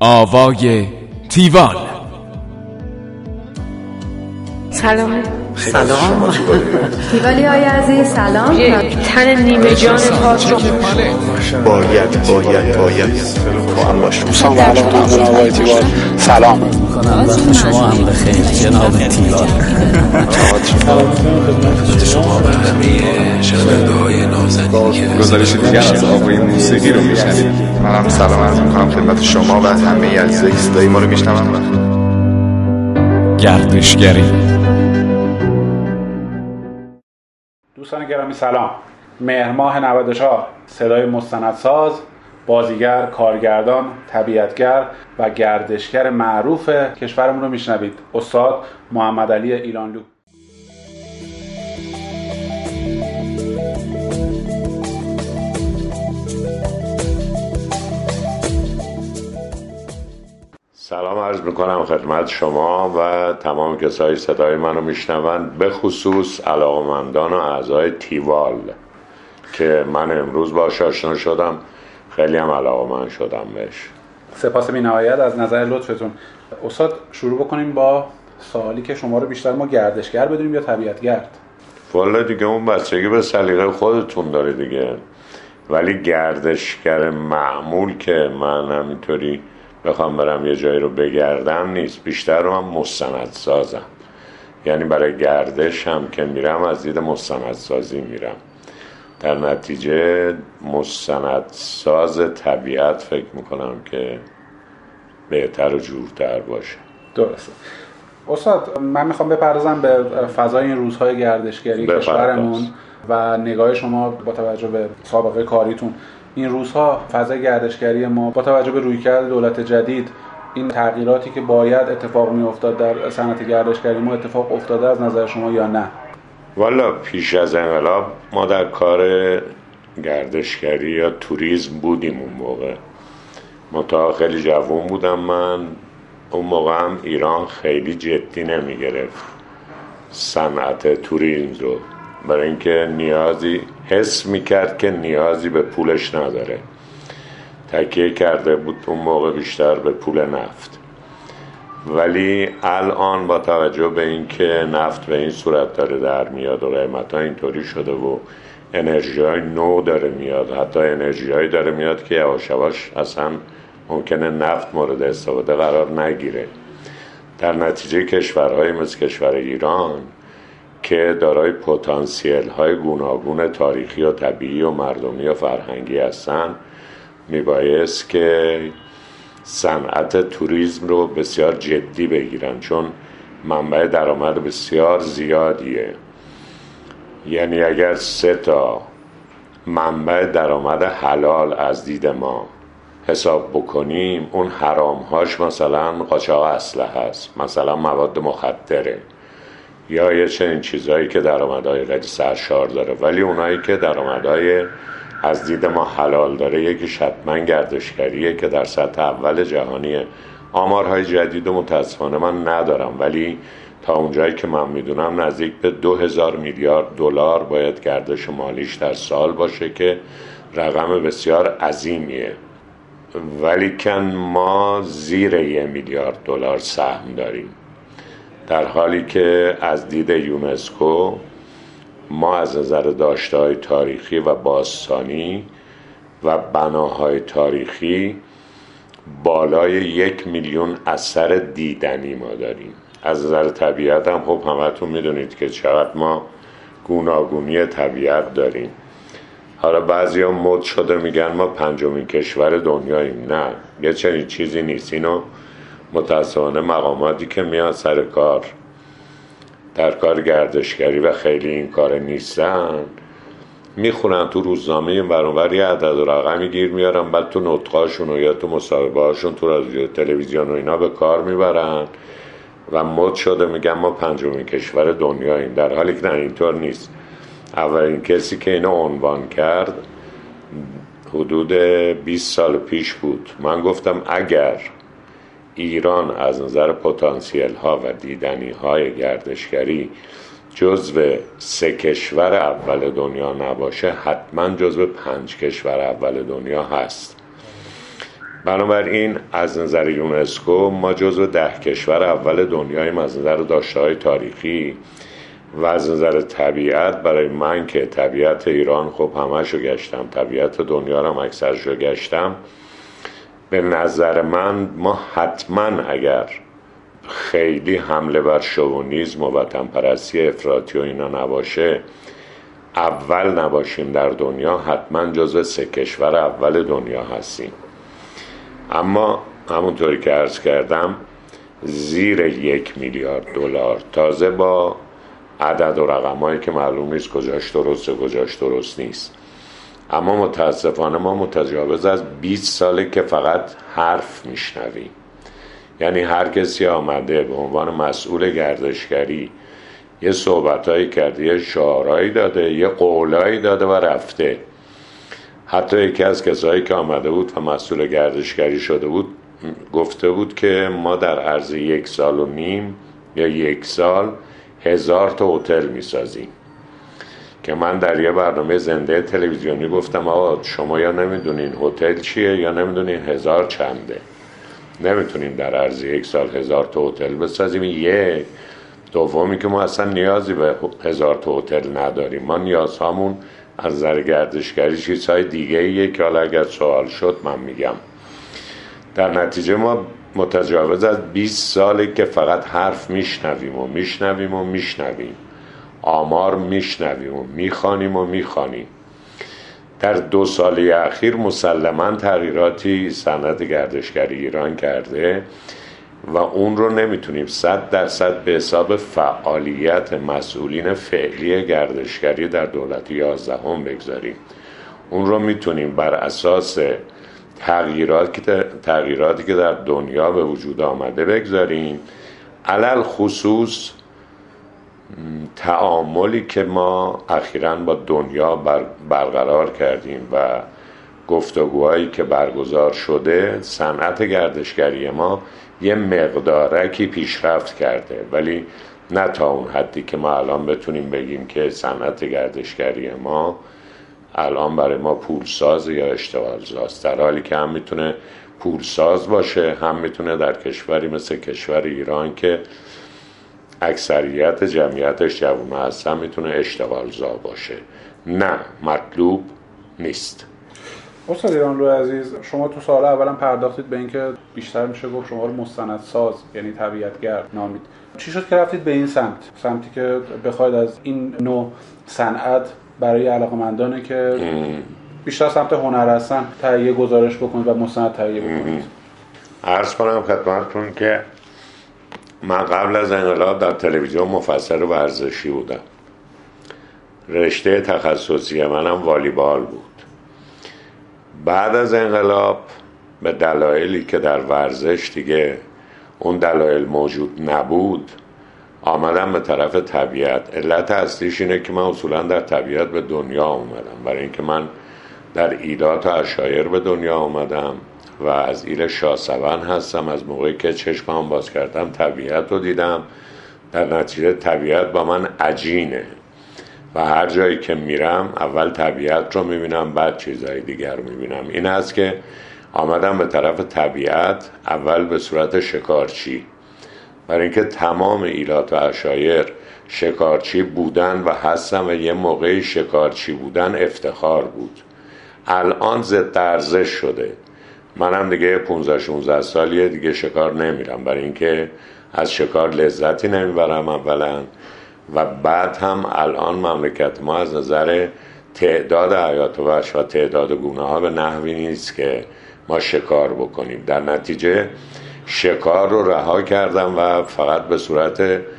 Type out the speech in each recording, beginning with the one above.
آوای تیوال. سلام. سلام تیوالی های عزیز سلام. یک تن نیمه جان پاک رو باید با هم باشیم. سلام علیکم جناب آقای تیوال. سلام میکنم وقت شما هم بخیر جناب تیوال. خدمت شما و همه شنونده‌های نازنین گزارش دیگر از آوای موسیقی رو میشنوید. منم سلام عرض میکنم خدمت شما و همه عزیزایی که صدای ما رو میشنون. گردشگری. دوستان گرامی سلام. مهر ماه 94 صدای مستندساز، بازیگر، کارگردان، طبیعتگر و گردشگر معروف کشورمون رو میشنوید. استاد محمدعلی ایرانلو. سلام عرض میکنم خدمت شما و تمام کسایی صدای منو میشنوند، به خصوص علاقمندان و اعضای تیوال که من امروز باهاش آشنا شدم. خیلی هم علاقمند شدم بهش. سپاس بی‌نهایت از نظر لطفتون. استاد شروع بکنیم با سوالی که شما رو بیشتر ما گردشگر بدونیم یا طبیعتگرد؟ والا دیگه اون بستگی به سلیقه خودتون داره دیگه، ولی گردشگر معمول که من همینطوری بخوام برم یه جایی رو بگردم نیست، بیشتر رو هم مستندسازم. یعنی برای گردش هم که میرم از دید مستندسازی میرم. در نتیجه مستندساز طبیعت فکر میکنم که بهتر و جورتر باشه. درسته. استاد من میخوام بپردازم به فضای این روزهای گردشگری کشورمون و نگاه شما با توجه به سابقه کاریتون. این روزها فضای گردشگری ما با توجه به رویکرد دولت جدید، این تغییراتی که باید اتفاق میافتاد در صنعت گردشگری ما اتفاق افتاده از نظر شما یا نه؟ والا پیش از انقلاب ما در کار گردشگری یا توریسم بودیم. اون موقع منتها خیلی جوان بودم من. اون موقع هم ایران خیلی جدی نمی گرفت صنعت توریسم رو، برای اینکه نیازی حس میکرد که نیازی به پولش نداره. تکیه کرده بود اون موقع بیشتر به پول نفت. ولی الان با توجه به اینکه نفت به این صورت داره در میاد و قیمت‌ها اینطوری شده و انرژی‌های نو داره میاد، حتی انرژی‌هایی داره میاد که یواش یواش اصلا ممکنه نفت مورد استفاده قرار نگیره. در نتیجه کشورهایی مثل کشور ایران که دارای پتانسیل‌های گوناگون تاریخی و طبیعی و مردمی و فرهنگی هستن، میبایست که صنعت توریسم رو بسیار جدی بگیرن، چون منبع درآمد بسیار زیادیه. یعنی اگر 3 منبع درآمد حلال از دید ما حساب بکنیم، اون حرامهاش مثلا قاچاق اسلحه هست، مثلا مواد مخدره یا یه چنین چیزایی که درآمدهای خیلی سرشار داره. ولی اونایی که درآمدهای از دید ما حلال داره، یکیش حتما گردشگریه که در سطح اول جهانیه. آمارهای جدید متاسفانه من ندارم، ولی تا اونجایی که من میدونم نزدیک به 2000 میلیارد دلار باید گردش مالیش در سال باشه که رقم بسیار عظیمیه. ولی کن ما زیر 1 میلیارد دلار سهم داریم، در حالی که از دید یونسکو ما از نظر داشته‌های تاریخی و باستانی و بناهای تاریخی بالای 1 میلیون اثر دیدنی ما داریم. از نظر طبیعت هم خب همتون میدونید که چقدر ما گوناگونی طبیعت داریم. حالا بعضی ها مد شده میگن ما 5مین کشور دنیاییم. نه، یه چنین چیزی نیست. اینو متاسفانه مقاماتی که میان سر کار در کار گردشگری و خیلی این کار نیستن میخونن تو روزنامه این برانور یه عدد و رقمی گیر میارن، بعد تو نطقاشون و یا تو مصاحبه هاشون تو رادیو تلویزیون و اینا به کار میبرن و مد شده میگن ما 5مین کشور دنیاییم، در حالی که نه، اینطور نیست. اولین کسی که اینو عنوان کرد حدود 20 سال پیش بود. من گفتم اگر ایران از نظر پتانسیل ها و دیدنی های گردشگری جزو 3 کشور اول دنیا نباشه، حتما جزو 5 کشور اول دنیا هست. بنابراین از نظر یونسکو ما جزو 10 کشور اول دنیاییم از نظر داشته‌های تاریخی و از نظر طبیعت. برای من که طبیعت ایران خب همه‌شو گشتم، طبیعت دنیا رو هم اکثرشو گشتم، به نظر من ما حتما اگر خیلی حمله بر شوونیسم و وطن پرستی افراطی و اینا نباشه، اول نباشیم در دنیا، حتما جزو 3 کشور اول دنیا هستیم. اما همونطوری که عرض کردم زیر 1 میلیارد دلار، تازه با عدد و رقمایی که معلوم نیست کجاش درسته کجاش درست نیست. اما متاسفانه ما متجاوز از 20 ساله که فقط حرف میشنویم. یعنی هر کسی آمده به عنوان مسئول گردشگری یه صحبتایی کرده، یه شعارهایی داده، یه قولایی داده و رفته. حتی یکی از کسایی که آمده بود و مسئول گردشگری شده بود گفته بود که ما در عرض 1.5 سال یا 1 سال 1000 تا هتل میسازیم. که من در یه برنامه زنده تلویزیونی گفتم آقا شما یا نمیدونین هتل چیه یا نمیدونین 1000 چنده، نمیتونیم در عرض 1 سال 1000 تا هتل بسازیم. یک دومی که ما اصلا نیازی به 1000 تا هتل نداریم. ما نیازهامون از نظر گردشگری چیزهای دیگه ایه که حالا اگر سوال شد من میگم. در نتیجه ما متجاوز از 20 ساله که فقط حرف میشنویم، آمار میشنویم و میخوانیم. در 2 سال اخیر مسلماً تغییراتی صنعت گردشگری ایران کرده و اون رو نمیتونیم 100% به حساب فعالیت مسئولین فعلی گردشگری در دولت 11 بگذاریم. اون رو میتونیم بر اساس تغییراتی که در دنیا به وجود آمده بگذاریم، علل خصوص تعاملی که ما اخیراً با دنیا برقرار کردیم و گفتگوهایی که برگزار شده. صنعت گردشگری ما یه مقدارکی پیشرفت کرده، ولی نه تا اون حدی که ما الان بتونیم بگیم که صنعت گردشگری ما الان برای ما پولساز یا اشتغالزاست، در حالی که هم میتونه پولساز باشه، هم میتونه در کشوری مثل کشور ایران که اکثریت جمعیتش جوان هستن میتونه اشتغالزا باشه. نه، مطلوب نیست. استاد ایرانلو عزیز، شما تو سال اولم پرداختید به اینکه بیشتر میشه گفت شما رو مستندساز یعنی طبیعتگرد نامید. چی شد که رفتید به این سمتی که بخواید از این نوع صنعت برای علاقه‌مندانی که بیشتر سمت هنر هستن تهیه گزارش بکنید و مستند تهیه بکنید؟ عرض کنم خدمتتون که من قبل از انقلاب در تلویزیون مفسر ورزشی بودم. رشته تخصصی منم والیبال بود. بعد از انقلاب به دلایلی که در ورزش دیگه اون دلایل موجود نبود آمدم به طرف طبیعت. علت اصلیش اینه که من اصولا در طبیعت به دنیا اومدم، برای اینکه من در ایلات و عشایر به دنیا اومدم و از ایل شاسون هستم. از موقعی که چشمم باز کردم طبیعت رو دیدم. در نتیجه طبیعت با من عجینه و هر جایی که میرم اول طبیعت رو میبینم بعد چیزهای دیگر رو میبینم. این هست که آمدم به طرف طبیعت، اول به صورت شکارچی، برای اینکه تمام ایلات و عشایر شکارچی بودن و هستن و یه موقعی شکارچی بودن افتخار بود. الان ضد ارزش شده. منم دیگه 15-16 سالیه دیگه شکار نمیرم، برای اینکه از شکار لذتی نمیبرم اولا، و بعد هم الان مملکت ما از نظر تعداد حیات وحش و تعداد گونه ها به نحوی نیست که ما شکار بکنیم. در نتیجه شکار رو رها کردم و فقط به صورت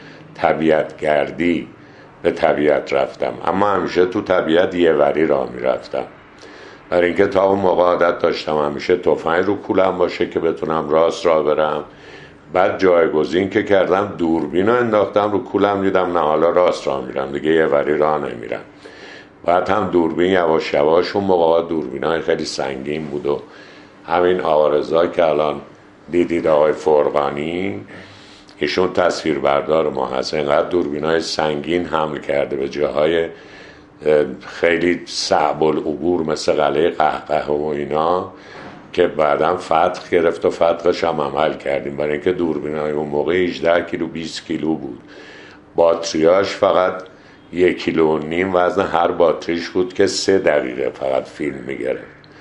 طبیعتگردی به طبیعت رفتم. اما همیشه تو طبیعت یه وری راه میرفتم، برای اینکه تا اون موقع عادت داشتم همیشه تفنگ رو کولم باشه که بتونم راست راه برم. بعد جایگزین که کردم دوربین رو انداختم رو کولم، دیدم نه حالا راست راه میرم دیگه یه وری راه نمیرم. بعد هم دوربین یواش یواش، اون موقع دوربینای خیلی سنگین بود و همین آرزا که الان دیدید آقای فرقانی ایشون تصویربردار ما هست، اینقدر دوربینای سنگین حمل کرده به جاهای خیلی صعب العبور مثل قلعه قهقه و اینا که بعداً فتح گرفت و فتحش هم عمل کردیم، برای اینکه دوربینای اون موقع 18 کیلو 20 کیلو بود، باتریاش فقط 1.5 کیلو وزن هر باتریش بود که 3 دقیقه فقط فیلم میگرفت.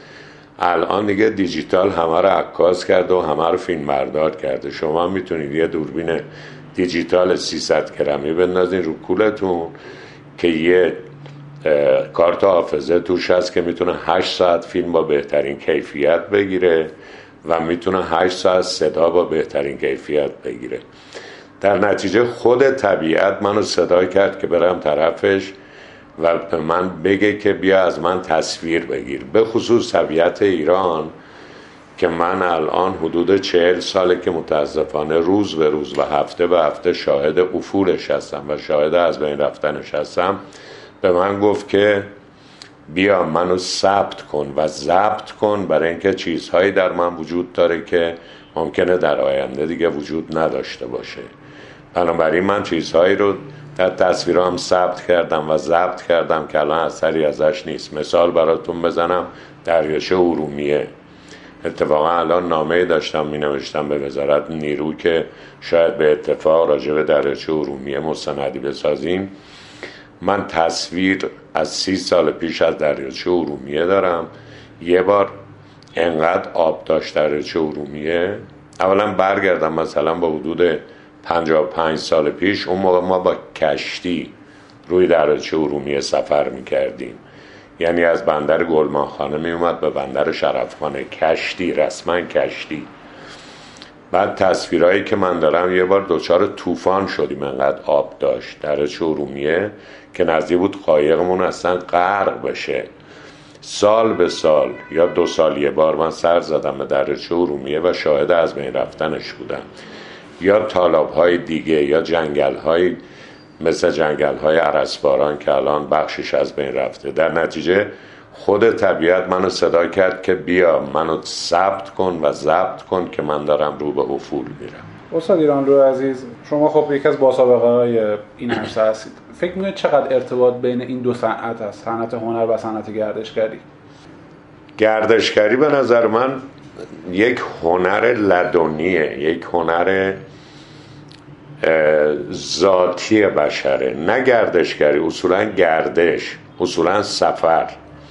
الان دیگه دیجیتال همه رو عکاس کرده و همه رو فیلم بردار کرده. شما میتونید یه دوربین دیجیتال 300 گرمی بندازین رو کولتون که یه کارت حافظه توش هست که میتونه 8 ساعت فیلم با بهترین کیفیت بگیره و میتونه 8 ساعت صدا با بهترین کیفیت بگیره. در نتیجه خود طبیعت منو صدا کرد که برم طرفش و به من بگه که بیا از من تصویر بگیر. به خصوص طبیعت ایران که من الان حدود 40 ساله که متاسفانه روز به روز و هفته به هفته شاهد افولش هستم و شاهد از بین رفتنش هستم، به من گفت که بیا منو ثبت کن و ضبط کن، برای اینکه چیزهایی در من وجود داره که ممکنه در آینده دیگه وجود نداشته باشه. بنابراین من چیزهایی رو در تصویرام ثبت کردم و ضبط کردم که الان اثری ازش نیست. مثال براتون بزنم، دریاچه ارومیه. اتفاقا الان نامه‌ای داشتم می‌نوشتم به وزارت نیرو که شاید به اتفاق راجع به دریاچه ارومیه مستندی بسازیم. من تصویر از 30 سال پیش از دریاچه ارومیه دارم. یه بار انقدر آب داشت دریاچه ارومیه، اولا برگردم مثلا با حدود 55 سال پیش، اون موقع ما با کشتی روی دریاچه ارومیه سفر میکردیم، یعنی از بندر گلماخانه میومد به بندر شرفخانه، کشتی، رسما کشتی. بعد تصویرهایی که من دارم، یه بار دچار طوفان شدیم، انقدر آب داشت دریاچه ارومیه که نزدیک بود قایقمون اصلا غرق بشه. سال به سال یا 2 سال یه بار من سر زدم به دریاچه ارومیه و شاهد از بین رفتنش بودم. یا تالاب‌های دیگه یا جنگل‌های مثل جنگل‌های ارسباران که الان بخشش از بین رفته. در نتیجه خود طبیعت منو صدا کرد که بیا منو ثبت کن و ضبط کن که من دارم رو به افول میرم. استاد ایرانلو عزیز، شما خب یکی از باسابقه‌های این عرصه هستید. فکر می‌کنید چقدر ارتباط بین این دو صنعت هست، صنعت هنر و صنعت گردشگری؟ گردشگری به نظر من یک هنر لدنیه، یک هنر ذاتی بشره، نه گردشگری. اصولا گردش، اصولا سفر.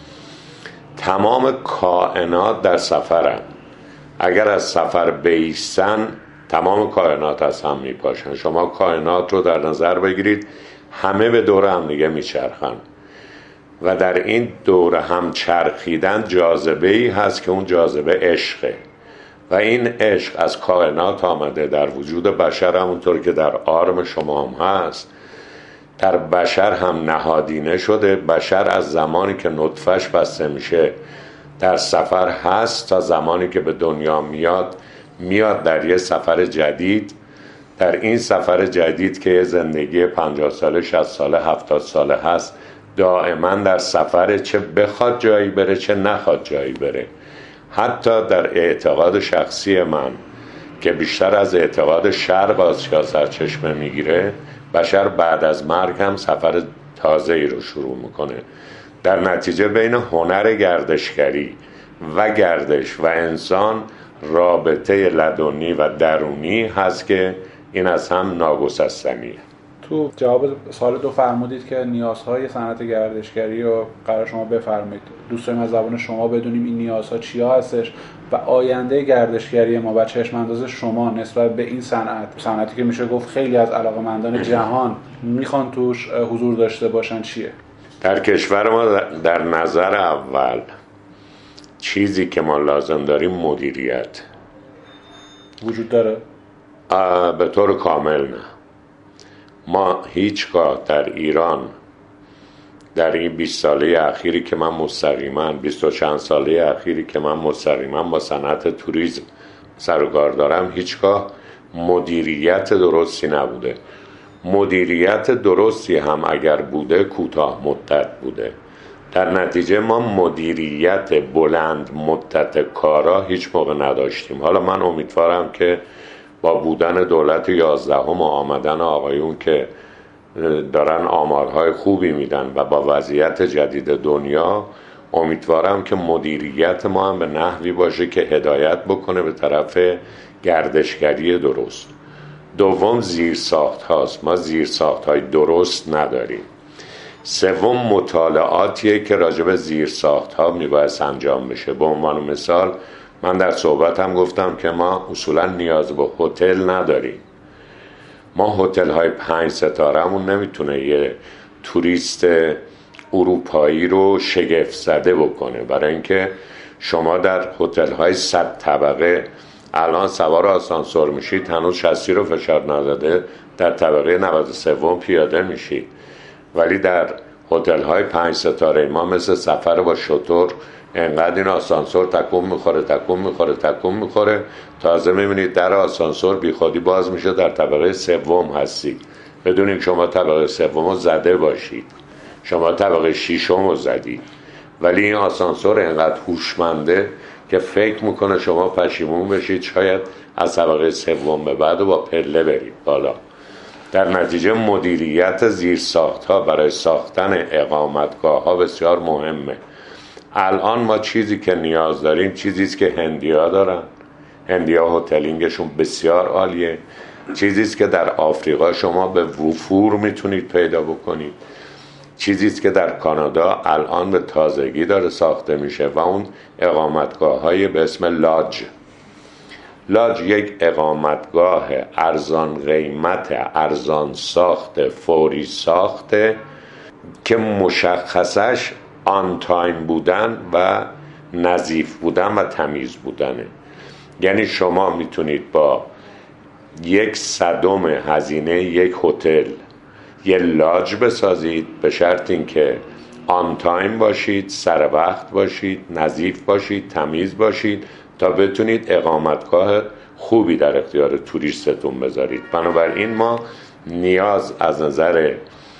تمام کائنات در سفرن. اگر از سفر بیستن تمام کائنات از هم میپاشن. شما کائنات رو در نظر بگیرید، همه به دور هم دیگه میچرخن و در این دور هم چرخیدن جاذبه‌ای هست که اون جاذبه عشقه و این عشق از کائنات آمده در وجود بشر، همونطور که در آرم شما هم هست، در بشر هم نهادینه شده. بشر از زمانی که نطفه‌اش بسته میشه در سفر هست تا زمانی که به دنیا میاد در یه سفر جدید. در این سفر جدید که زندگی 50 ساله 60 ساله 70 ساله هست، دائما در سفر، چه بخواد جایی بره چه نخواد جایی بره. حتی در اعتقاد شخصی من که بیشتر از اعتقاد شرق آسیا سرچشمه میگیره، بشر بعد از مرگ هم سفر تازه‌ای رو شروع میکنه. در نتیجه بین هنر گردشگری و گردش و انسان رابطه لدنی و درونی هست که این از هم ناگسستنیه. تو جواب سوال 2 فرمودید که نیازهای صنعت گردشگری رو قرار شما بفرمایید. دوست داریم از زبان شما بدونیم این نیازها چیا هستش و آینده گردشگری ما و چشم‌انداز شما نسبت به این صنعتی که میشه گفت خیلی از علاقه‌مندان جهان میخوان توش حضور داشته باشن چیه؟ در کشور ما در نظر اول چیزی که ما لازم داریم مدیریت وجود داره؟ به طور کامل نه. ما هیچگاه در ایران در این 20 ساله اخیری که من مستقیما 20 و چند ساله اخیری که من مستقیما با صنعت توریسم سر و کار دارم، هیچگاه مدیریت درستی نبوده. مدیریت درستی هم اگر بوده کوتاه مدت بوده. در نتیجه ما مدیریت بلند مدت کارا هیچ موقع نداشتیم. حالا من امیدوارم که با بودن دولت 11 و آمدن آقایون که دارن آمارهای خوبی میدن و با وضعیت جدید دنیا، امیدوارم که مدیریت ما هم به نحوی باشه که هدایت بکنه به طرف گردشگری درست. دوم زیرساخت هاست، ما زیرساخت های درست نداریم. سوم مطالعاتیه که راجع به زیرساخت ها میباید انجام بشه. به عنوان مثال من در صحبتم گفتم که ما اصولا نیاز به هتل نداریم. ما هتل های 5 ستاره‌مون نمیتونه یه توریست اروپایی رو شگفت زده بکنه، برای اینکه شما در هتل های 100 طبقه الان سوار آسانسور میشید هنوز شاسی رو فشار نداده در طبقه 93 پیاده میشید، ولی در هتل های 5 ستاره ما مثل سفر با شتر انقدر این آسانسور تکون میخوره تازه میبینید در آسانسور بی خودی باز میشه در طبقه 3 هستید بدون اینکه شما طبقه 3 رو زده باشید، شما طبقه 6 رو زدید، ولی این آسانسور انقدر هوشمنده که فکر میکنه شما پشیمون بشید شاید از طبقه 3 به بعد با پله برید بالا. در نتیجه مدیریت زیرساخت ها برای ساختن اقامتگاه ها بسیار مهمه. الان ما چیزی که نیاز داریم چیزیست که هندیا دارن، هندیا هتلینگشون بسیار عالیه، چیزیست که در آفریقا شما به وفور میتونید پیدا بکنید، چیزیست که در کانادا الان به تازگی داره ساخته میشه و اون اقامتگاه های به اسم لاج یک اقامتگاه ارزان قیمت، ارزان ساخت، فوری ساخته که مشخصش آن تایم بودن و نظیف بودن و تمیز بودنه. یعنی شما میتونید با 1/100 هزینه یک هتل یه لاج بسازید به شرط اینکه آن تایم باشید، سر وقت باشید، نظیف باشید، تمیز باشید تا بتونید اقامتگاه خوبی در اختیار توریستتون بذارید. بنابراین ما نیاز از نظر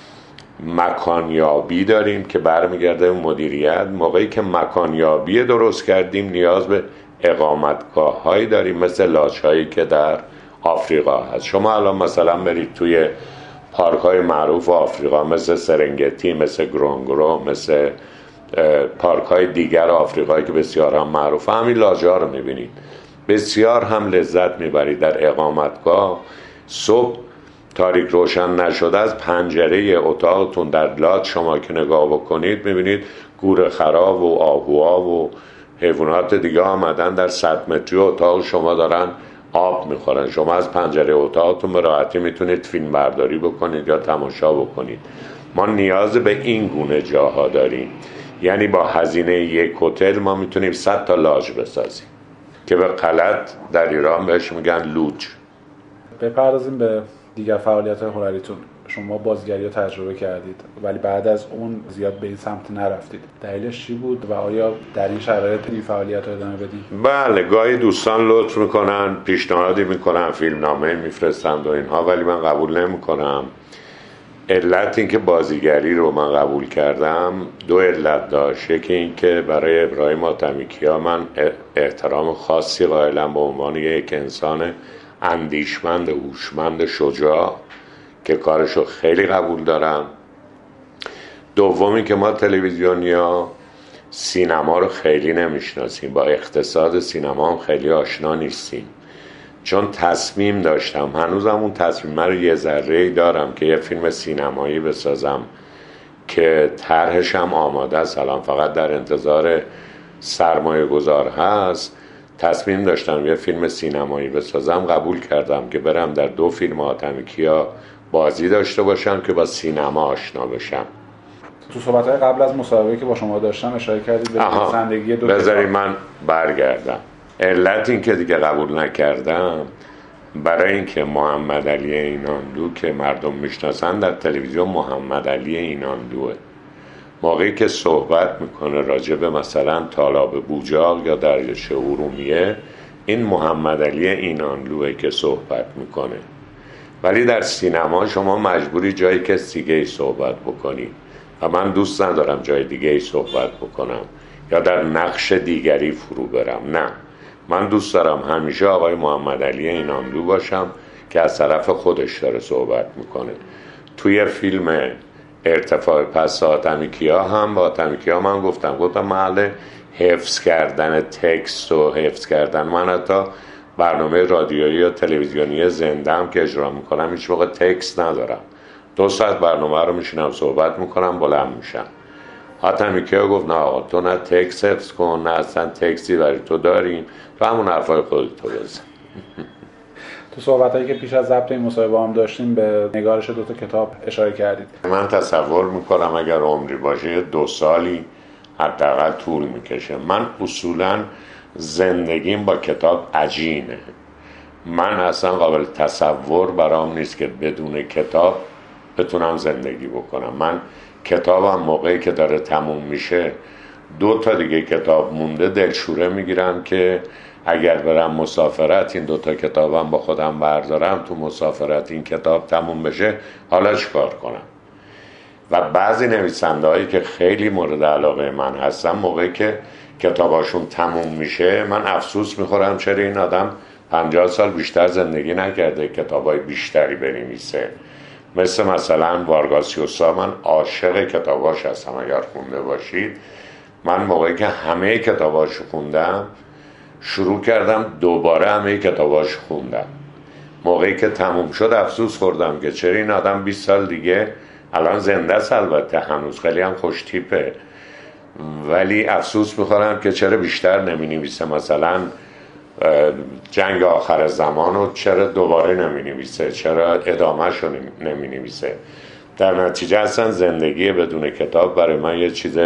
مکانیابی داریم که برمیگرده به مدیریت. موقعی که مکانیابی درست کردیم نیاز به اقامتگاه هایی داریم مثل لاج هایی که در آفریقا هست. شما الان مثلا برید توی پارک های معروف آفریقا مثل سرنگتی، مثل گرونگرو، مثل پارک های دیگر آفریقایی که بسیار هم معروفه، همین لاج ها رو میبینید، بسیار هم لذت میبرید. در اقامتگاه صبح تاریک روشن نشده از پنجره اتاقتون در لاج شما که نگاه بکنید میبینید گور خراب و آهوها و حیوانات دیگه آمدن در 100 متری اتاق شما دارن آب میخورن. شما از پنجره اتاقتون به راحتی میتونید فیلم برداری بکنید یا تماشا بکنید. ما نیاز به این گونه جاها داریم، یعنی با هزینه یک هتل ما میتونیم 100 تا لاج بسازیم که به غلط در ایران بهش میگن لوج. بپردازیم به دیگر فعالیت‌های هنریتون. شما بازیگری رو تجربه کردید ولی بعد از اون زیاد به این سمت نرفتید، دلیلش چی بود و آیا در این شرایط این فعالیت‌ها ادامه بدید؟ بله، گاهی دوستان لطف میکنن، پیشنهادی میکنن، فیلمنامه میفرستند و اینها، ولی من قبول نمیکنم. علت این که بازیگری رو من قبول کردم 2 علت داشت. یکی این که برای ابراهیم حاتمیکیا من احترام خاصی قائلم به عنوان یک انسان اندیشمند، هوشمند، شجاع که کارشو خیلی قبول دارم. دومی که ما تلویزیونیا سینما رو خیلی نمیشناسیم، با اقتصاد سینما هم خیلی آشنا نیستیم. چون تصمیم داشتم، هنوزم اون تصمیم رو یه ذره‌ای دارم که یه فیلم سینمایی بسازم که طرحش هم آماده است، الان فقط در انتظار سرمایه گذار هست. تصمیم داشتم یه فیلم سینمایی بسازم، قبول کردم که برم در 2 فیلم حاتمیکیا بازی داشته باشم که با سینما آشنا بشم. تو صحبت‌های قبل از مصاحبه‌ای که با شما داشتم اشاره کردید به زندگی 2 بذاری من برگردم. علت این که دیگه قبول نکردم برای اینکه محمد علی ایناندو که مردم میشناسن در تلویزیون محمد علی ایناندوه، موقعی که صحبت میکنه راجع به مثلا تالاب بوجاق یا دریاچه ارومیه، این محمد علی ایناندوه که صحبت میکنه. ولی در سینما شما مجبوری جایی که دیگه صحبت بکنی و من دوست ندارم جای دیگه صحبت بکنم یا در نقش دیگری فرو برم. نه، من دوست دارم همیشه آقای محمد علی ایناندو باشم که از طرف خودش داره صحبت میکنه. توی فیلم ارتفاع پس آتمیکیا هم با آتمیکیا من گفتم محل حفظ کردن تکست و حفظ کردن. من حتی برنامه رادیویی یا تلویزیونی زنده هم که اجرا میکنم هیچ موقع تکست ندارم. 2 ساعت برنامه رو میشینم صحبت میکنم، بلند میشم. آتمیکیا گفت نه آقا تو نه تکست حفظ کن نه اصلا تکستی برای تو داریم، تو همون حرفای خودتو بزن. تو صحبتایی که پیش از ضبط این مصاحبه هم داشتیم به نگارش 2 کتاب اشاره کردید. من تصور میکنم اگر عمری باشه 2 سالی حداقل طول میکشه. من اصولا زندگیم با کتاب عجینه. من اصلا قابل تصور برام نیست که بدون کتاب بتونم زندگی بکنم. من کتابم موقعی که داره تموم میشه 2 تا دیگه کتاب مونده دلشوره میگیرم که اگر برم مسافرت این 2 کتابم با خودم بردارم، تو مسافرت این کتاب تموم بشه حالا چیکار کنم. و بعضی نویسنده هایی که خیلی مورد علاقه من هستن موقعی که کتاباشون تموم میشه من افسوس میخورم چرا این آدم 50 سال بیشتر زندگی نکرده کتابای بیشتری بنویسه. مثلا وارگاس یوسا، من عاشق کتاباش هستم. اگر خونده باشید، من موقعی که همه کتاباشو خوندم شروع کردم دوباره همه کتاباشو خوندم. موقعی که تموم شد افسوس خوردم که چرا این آدم 20 سال دیگه الان زنده است، البته هنوز خیلی هم خوش تیپه، ولی افسوس میخورم که چرا بیشتر نمی نویسه. مثلا جنگ آخر زمان رو چرا دوباره نمی نویسه، چرا ادامهش رو نمی نویسه. در نتیجه اصلا زندگی بدون کتاب برای من یه چیز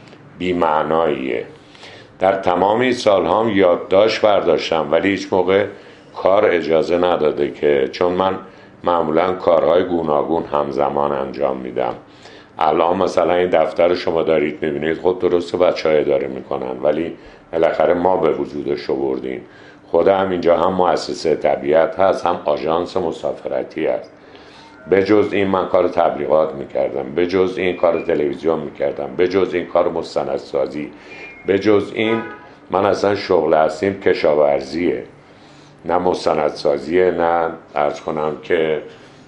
بی‌معناییه. در تمام این سال‌ها یادداشت برداشتم ولی هیچ موقع کار اجازه نداده که، چون من معمولا کارهای گوناگون همزمان انجام میدم. الان مثلا این دفتر شما دارید میبینید، خود درسته بچه‌ها اداره میکنن ولی بالاخره ما به وجودش آوردیم. خودم اینجا هم مؤسسه طبیعت هست، هم آژانس مسافرتی هست. به جز این من کار تبلیغات میکردم، به جز این کار تلویزیون میکردم، به جز این کار مستندسازی، به جز این من اصلا شغل اصلیم کشاورزیه، نه مستندسازیه، نه عرض کنم که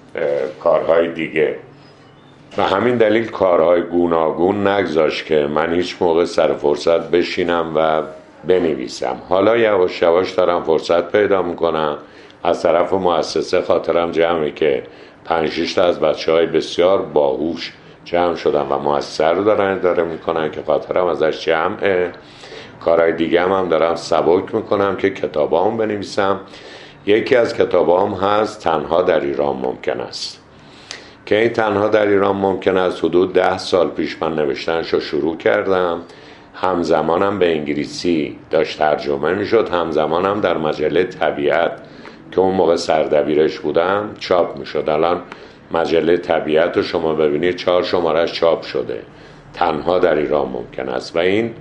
کارهای دیگه. و همین دلیل کارهای گوناگون نگذاشت که من هیچ موقع سر فرصت بشینم و بنویسم. حالا یواش یواش دارم فرصت پیدا میکنم. از طرف مؤسسه خاطرم جمعه که 5-6 تا از بچه‌های بسیار باهوش جمع شدن و مؤسسه رو دارن اداره میکنن که خاطرم ازش جمعه. کارهای دیگه هم دارم سبک میکنم که کتابام بنویسم. یکی از کتابام هست تنها در ایران ممکن است، که این تنها در ایران ممکن است حدود 10 سال پیش من نوشتنشو شروع کردم. همزمانم به انگلیسی داشت ترجمه میشد، همزمانم در مجله طبیعت که اون موقع سردبیرش بودم چاپ میشد. الان مجله طبیعت رو شما ببینید 4 شمارش چاپ شده، تنها در ایران ممکن است. و این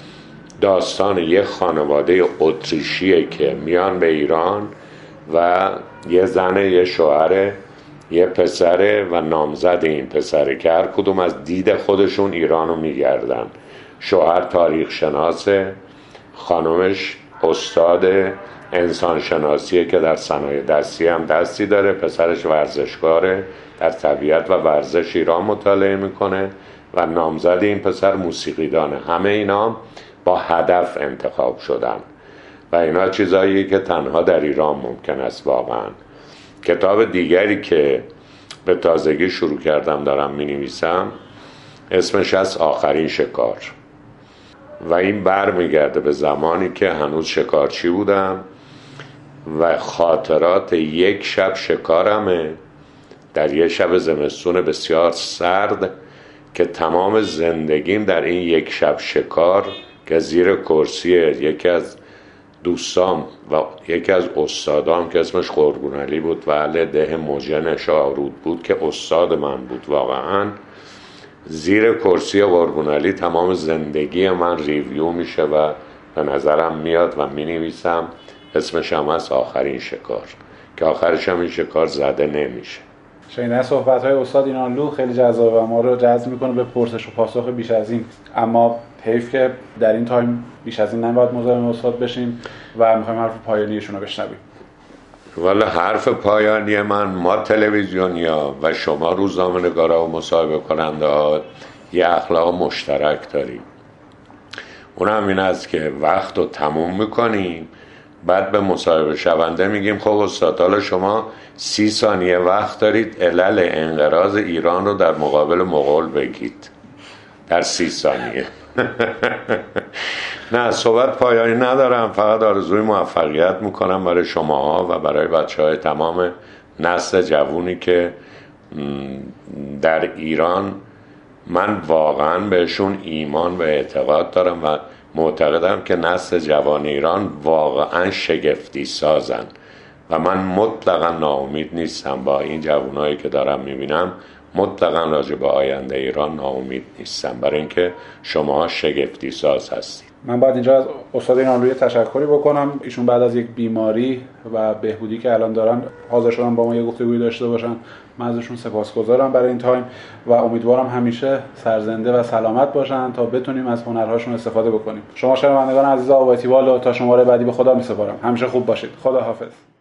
داستان یه خانواده اتریشیه که میان به ایران و یه زن، یه شوهر، یه پسره و نامزد این پسره که هر کدوم از دید خودشون ایرانو میگردن. شوهر تاریخ شناسه، خانمش استاد انسان شناسیه که در صنایع دستی هم دستی داره، پسرش ورزشکاره، در طبیعت و ورزش ایران مطالعه میکنه و نامزد این پسر موسیقی دانه. همه اینا با هدف انتخاب شدن و اینا چیزاییه که تنها در ایران ممکن است واقعا. کتاب دیگری که به تازگی شروع کردم دارم می نویسم اسمش از آخرین شکار و این بر می گرده به زمانی که هنوز شکارچی بودم و خاطرات یک شب شکارمه در یک شب زمستون بسیار سرد که تمام زندگیم در این یک شب شکار که زیر کرسی یکی از دوستام و یکی از استادام که اسمش قربون علی بود و اهل ده موجن شاهرود بود که استاد من بود، واقعا زیر کرسی قربون علی تمام زندگی من ریویو میشه و به نظرم میاد و مینویسم. اسمش هم از آخرین شکار که آخرش هم این شکار زده نمیشه. شنیدن صحبت‌های استاد اینانلو خیلی جذاب و ما رو جذب میکنه به پرسش و پاسخ بیش از این، اما حیف که در این تایم بیش از این نباید مزاحم استاد بشیم و میخوایم حرف پایانیشون رو بشنویم. والا حرف پایانی من، ما تلویزیونیا و شما روزنامه‌نگارا و مصاحبه کننده ها یه اخلاق مشترک داریم. اون هم این است که وقت رو تموم میکنیم، بعد به مصاحبه شونده میگیم خب استاد حالا شما 30 ثانیه وقت دارید علل انقراض ایران رو در مقابل مغول بگید در 30 ثانیه. نه صحبت پایانی ندارم، فقط آرزوی موفقیت میکنم برای شماها و برای بچه‌های تمام نسل جوونی که در ایران من واقعا بهشون ایمان و اعتقاد دارم و معتقدم که نسل جوان ایران واقعا شگفتی سازن و من مطلقا ناامید نیستم. با این جوانایی که دارم میبینم مطلقا راجع به آینده ایران ناامید نیستم، برای اینکه شما شگفتی ساز هستید. من باید اینجا از استاد اینانلویی تشکری بکنم. ایشون بعد از یک بیماری و بهبودی که الان دارن حاضر شدن با ما یه گفتگویی داشته باشن. من ازشون سپاسگزارم برای این تایم و امیدوارم همیشه سرزنده و سلامت باشن تا بتونیم از هنرهاشون استفاده بکنیم. شما شنوندگان عزیز آوای تیوال، تا شماره بعدی به خدا میسپارم. همیشه خوب باشید. خدا حافظ.